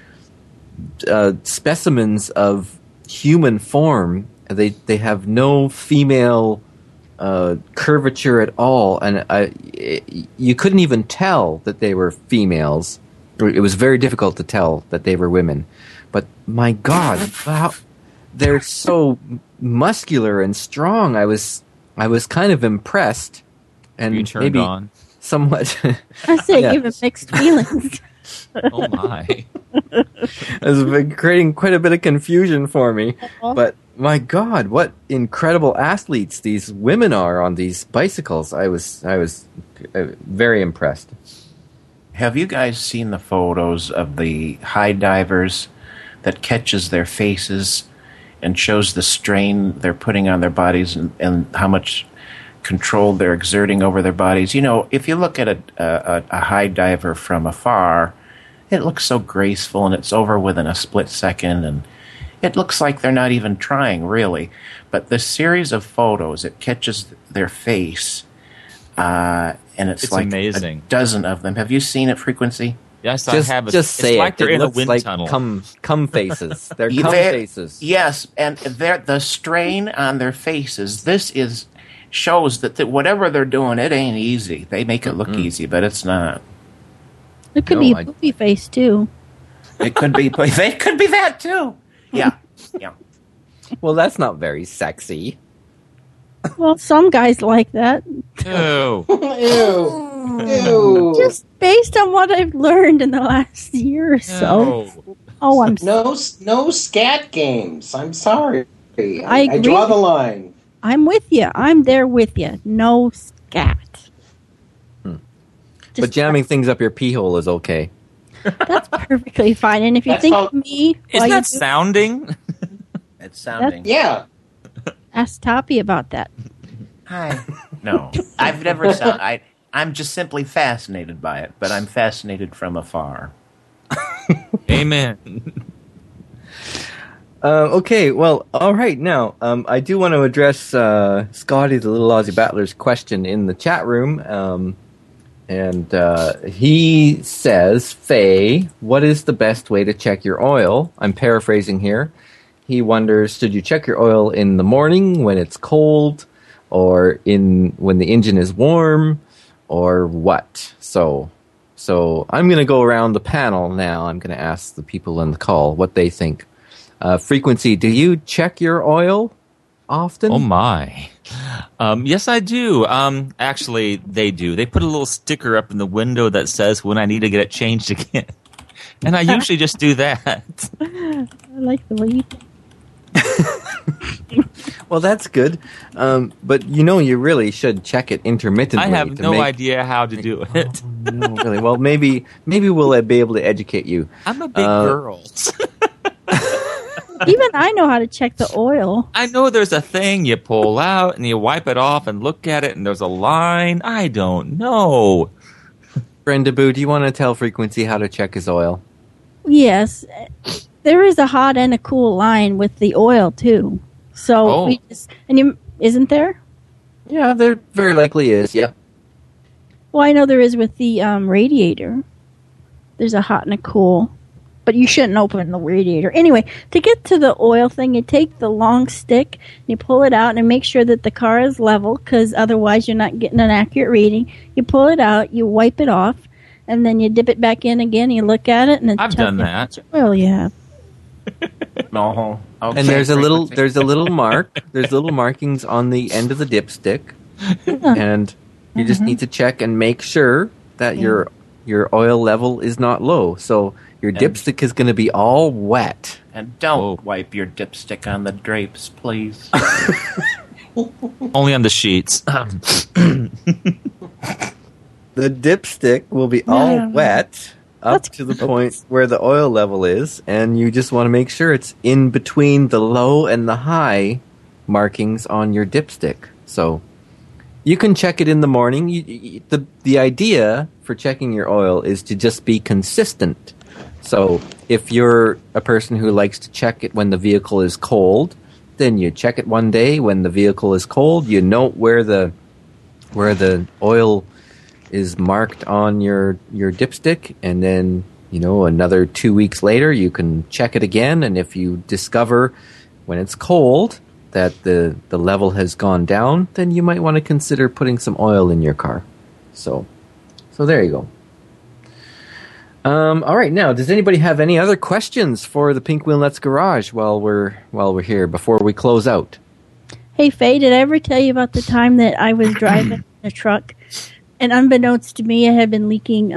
specimens of human form. They have no female curvature at all, and you couldn't even tell that they were females. It was very difficult to tell that they were women. But my God, wow, they're so muscular and strong. I was kind of impressed, and You turned maybe on. somewhat. I say Yeah. give it mixed feelings. Oh my. It's been creating quite a bit of confusion for me. Uh-huh. But my God, what incredible athletes these women are on these bicycles! I was very impressed. Have you guys seen the photos of the high divers that catches their faces and shows the strain they're putting on their bodies and how much control they're exerting over their bodies? You know, if you look at a high diver from afar, it looks so graceful and it's over within a split second, and it looks like they're not even trying, really. But the series of photos, it catches their face, and it's like amazing. a dozen of them. Have you seen it, Frequency? Yes, Just, I have. just It's say like it. they're It in a looks wind like tunnel. cum faces. They're cum They- faces. Yes, and the strain on their faces. This shows that whatever they're doing, it ain't easy. They make it look easy, but it's not. It could No, be I- a poopy face, too. It could be. It could be that too. Yeah, yeah. Well, that's not very sexy. Well, some guys like that. Ew. Ew. Ew. Just based on what I've learned in the last year or so. No. Oh, I'm No scat games. I'm sorry. I agree. draw the line. I'm with you. I'm there with you. No scat. But jamming things up your pee hole is okay. That's perfectly fine. And if you That's think how- of me, Isn't while you that do- sounding? It's sounding. Yeah. ask Toppy about that. Hi. No, I've never sound. I'm just simply fascinated by it, but I'm fascinated from afar. Amen. Okay, well, all right. Now, I do want to address Scotty, the little Aussie Battler's question in the chat room. And he says, Faye, what is the best way to check your oil? I'm paraphrasing here. He wonders, should you check your oil in the morning when it's cold, or when the engine is warm, or what? So I'm going to go around the panel now. I'm going to ask the people in the call what they think. Frequency, do you check your oil often? Oh my. Yes, I do. Actually, they do. They put a little sticker up in the window that says when I need to get it changed again. And I usually just do that. I like the way you think. Well, that's good. But you really should check it intermittently. I have to no make- idea how to do it. No, really. Well, maybe we'll be able to educate you. I'm a big girl. Even I know how to check the oil. I know there's a thing you pull out and you wipe it off and look at it and there's a line. I don't know. Brenda Boo, do you want to tell Frequency how to check his oil? Yes, there is a hot and a cool line with the oil too. So Oh. isn't there? Yeah, there very likely is. Yeah. Well, I know there is with the radiator. There's a hot and a cool, but you shouldn't open the radiator. Anyway, to get to the oil thing, you take the long stick, you pull it out, and make sure that the car is level, because otherwise you're not getting an accurate reading. You pull it out, you wipe it off, and then you dip it back in again. You look at it, and then I've tell done you that. how much oil you have. No. Okay, And there's a Frequency. little mark. There's little markings on the end of the dipstick, and you just need to check and make sure that your oil level is not low. So your dipstick is going to be all wet. And don't wipe your dipstick on the drapes, please. Only on the sheets. The dipstick will be all wet up to the point where the oil level is, and you just want to make sure it's in between the low and the high markings on your dipstick. So you can check it in the morning. The idea for checking your oil is to just be consistent. So if you're a person who likes to check it when the vehicle is cold, then you check it one day when the vehicle is cold. You note where the oil is marked on your dipstick, and then another 2 weeks later you can check it again. And if you discover when it's cold that the level has gone down, then you might want to consider putting some oil in your car. So there you go. All right, now, does anybody have any other questions for the Pink Wheel Nuts Garage while we're here before we close out? Hey, Faye, did I ever tell you about the time that I was driving a truck, and unbeknownst to me, I had been leaking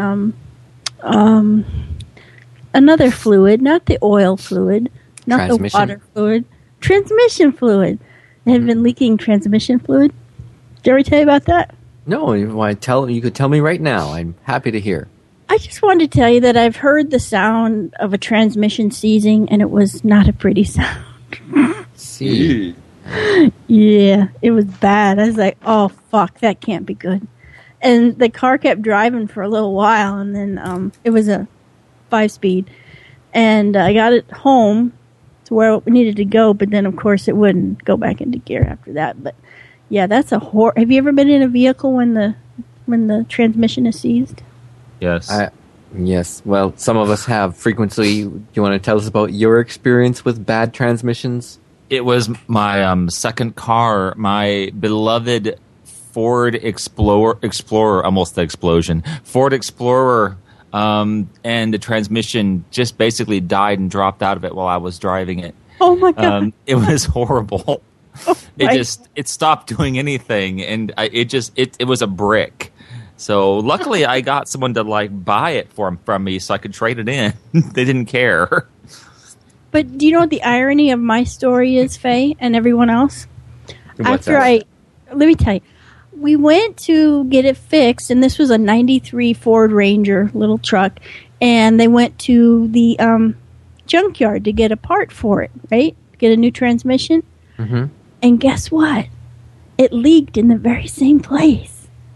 another fluid, not the oil fluid, not the water fluid, transmission fluid. I had been leaking transmission fluid. Did I ever tell you about that? No, you could tell me right now. I'm happy to hear. I just wanted to tell you that I've heard the sound of a transmission seizing, and it was not a pretty sound. See. Yeah, it was bad. I was like, oh, fuck, that can't be good. And the car kept driving for a little while, and then it was a 5-speed. And I got it home to where it needed to go, but then, of course, it wouldn't go back into gear after that. But, yeah, that's a horror. Have you ever been in a vehicle when the transmission is seized? Yes. Yes. Well, some of us have frequently. Do you want to tell us about your experience with bad transmissions? It was my second car, my beloved Ford Explorer, almost the explosion, Ford Explorer, and the transmission just basically died and dropped out of it while I was driving it. Oh my God. It was horrible. Oh, It stopped doing anything, and it was a brick. So luckily, I got someone to buy it from me, so I could trade it in. They didn't care. But do you know what the irony of my story is, Faye, and everyone else? What's that? Let me tell you, we went to get it fixed, and this was a '93 Ford Ranger little truck, and they went to the junkyard to get a part for it, right? Get a new transmission. Mm-hmm. And guess what? It leaked in the very same place.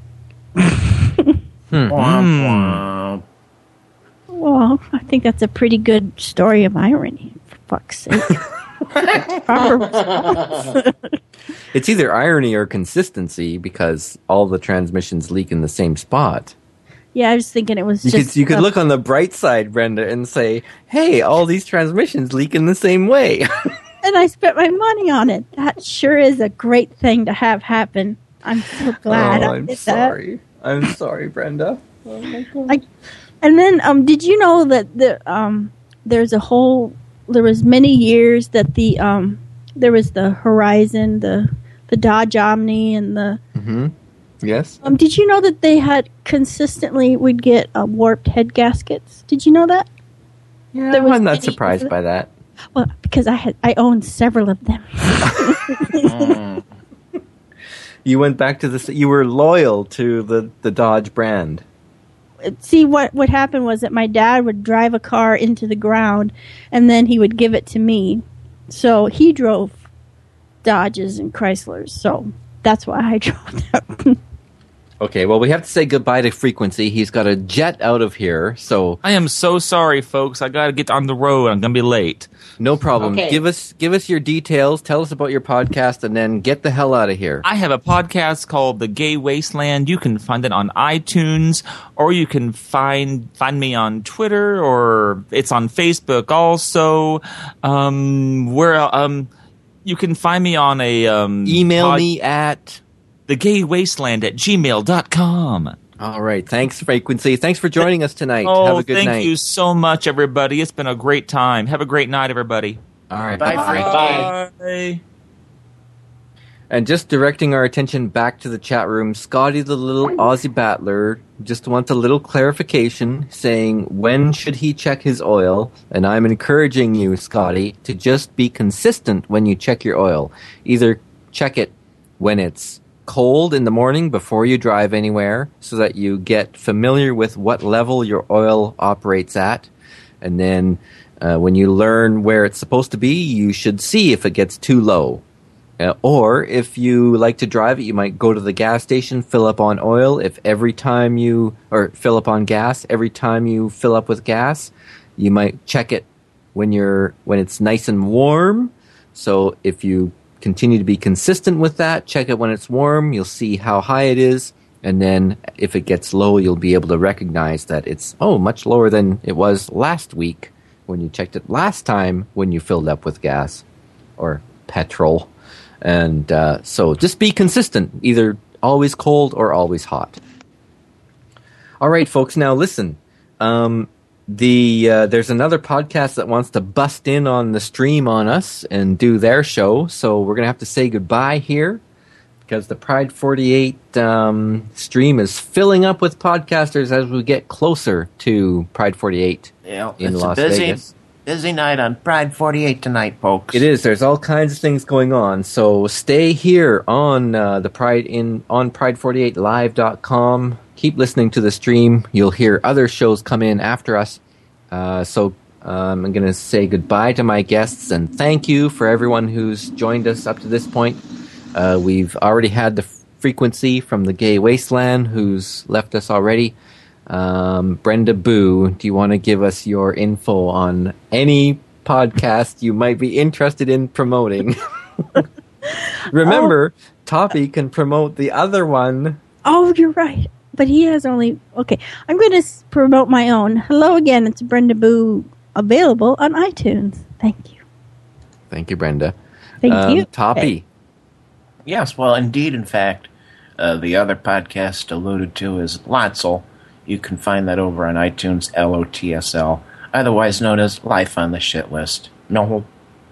Womp, Well, I think that's a pretty good story of irony, for fuck's sake. Proper response. It's either irony or consistency because all the transmissions leak in the same spot. Yeah, I was thinking it was You could look on the bright side, Brenda, and say, hey, all these transmissions leak in the same way. And I spent my money on it. That sure is a great thing to have happen. I'm so glad I did sorry. I'm sorry, Brenda. Oh my God. And then, did you know that there was many years that there was the Horizon, the Dodge Omni, and the. Mm-hmm. Yes. Did you know that they had consistently would get warped head gaskets? Did you know that? Yeah, I'm not surprised by that. Well, because I owned several of them. You went back to you were loyal to the Dodge brand. See, what happened was that my dad would drive a car into the ground, and then he would give it to me. So he drove Dodges and Chryslers, so that's why I drove them. Okay, well, we have to say goodbye to Frequency. He's got a jet out of here, so... I am so sorry, folks. I got to get on the road. I'm going to be late. No problem. Okay. Give us your details. Tell us about your podcast, and then get the hell out of here. I have a podcast called The Gay Wasteland. You can find it on iTunes, or you can find me on Twitter, or it's on Facebook also. You can find me on a... Email me at... thegaywasteland@gmail.com. All right. Thanks, Frequency. Thanks for joining us tonight. Oh, have a good night. thank you so much, everybody. It's been a great time. Have a great night, everybody. All right. Bye, Frank. Bye. Bye. And just directing our attention back to the chat room, Scotty the little Aussie battler just wants a little clarification saying when should he check his oil? And I'm encouraging you, Scotty, to just be consistent when you check your oil. Either check it when it's cold in the morning before you drive anywhere so that you get familiar with what level your oil operates at. And then when you learn where it's supposed to be, you should see if it gets too low. Or if you like to drive it, you might go to the gas station, fill up on oil. Or fill up on gas, every time you fill up with gas, you might check it when it's nice and warm. So if you continue to be consistent with that, check it when it's warm, you'll see how high it is. And then if it gets low, you'll be able to recognize that it's, much lower than it was last week when you checked it last time when you filled up with gas or petrol. And so just be consistent, either always cold or always hot. All right, folks, now listen. There's another podcast that wants to bust in on the stream on us and do their show, so we're going to have to say goodbye here because the Pride 48 stream is filling up with podcasters as we get closer to Pride 48 in Las Vegas. Busy night on Pride 48 tonight, folks. It is. There's all kinds of things going on. So stay here on on Pride48Live.com. Keep listening to the stream. You'll hear other shows come in after us. So I'm going to say goodbye to my guests and thank you for everyone who's joined us up to this point. We've already had the frequency from the Gay Wasteland who's left us already. Brenda Boo, do you want to give us your info on any podcast you might be interested in promoting? Remember, Toppy can promote the other one. Oh, you're right. But he has only... Okay, I'm going to promote my own. Hello again, it's Brenda Boo, available on iTunes. Thank you. Thank you, Brenda. Thank you. Toppy. Yes, well, indeed, in fact, the other podcast alluded to is Lotzel. You can find that over on iTunes, LOTSL, otherwise known as Life on the Shit List. No.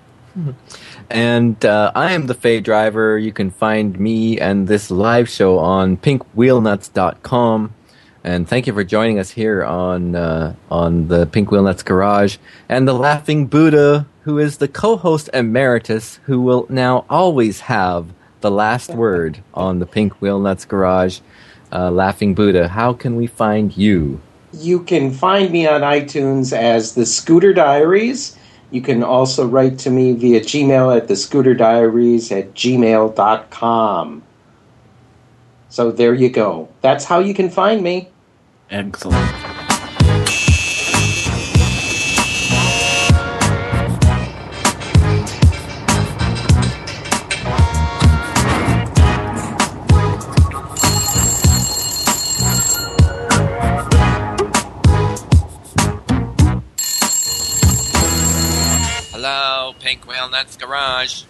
And I am the Faye Driver. You can find me and this live show on pinkwheelnuts.com. And thank you for joining us here on the Pink Wheel Nuts Garage. And the Laughing Buddha, who is the co-host emeritus, who will now always have the last word on the Pink Wheel Nuts Garage. Laughing Buddha, how can we find you? You can find me on iTunes as The Scooter Diaries. You can also write to me via Gmail at thescooterdiaries@gmail.com. So there you go. That's how you can find me. Excellent. Hello, Pink Wheel Nuts Garage.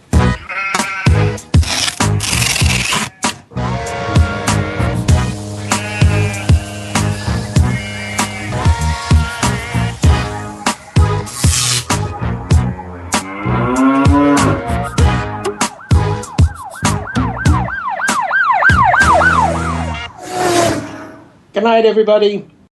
Good night, everybody.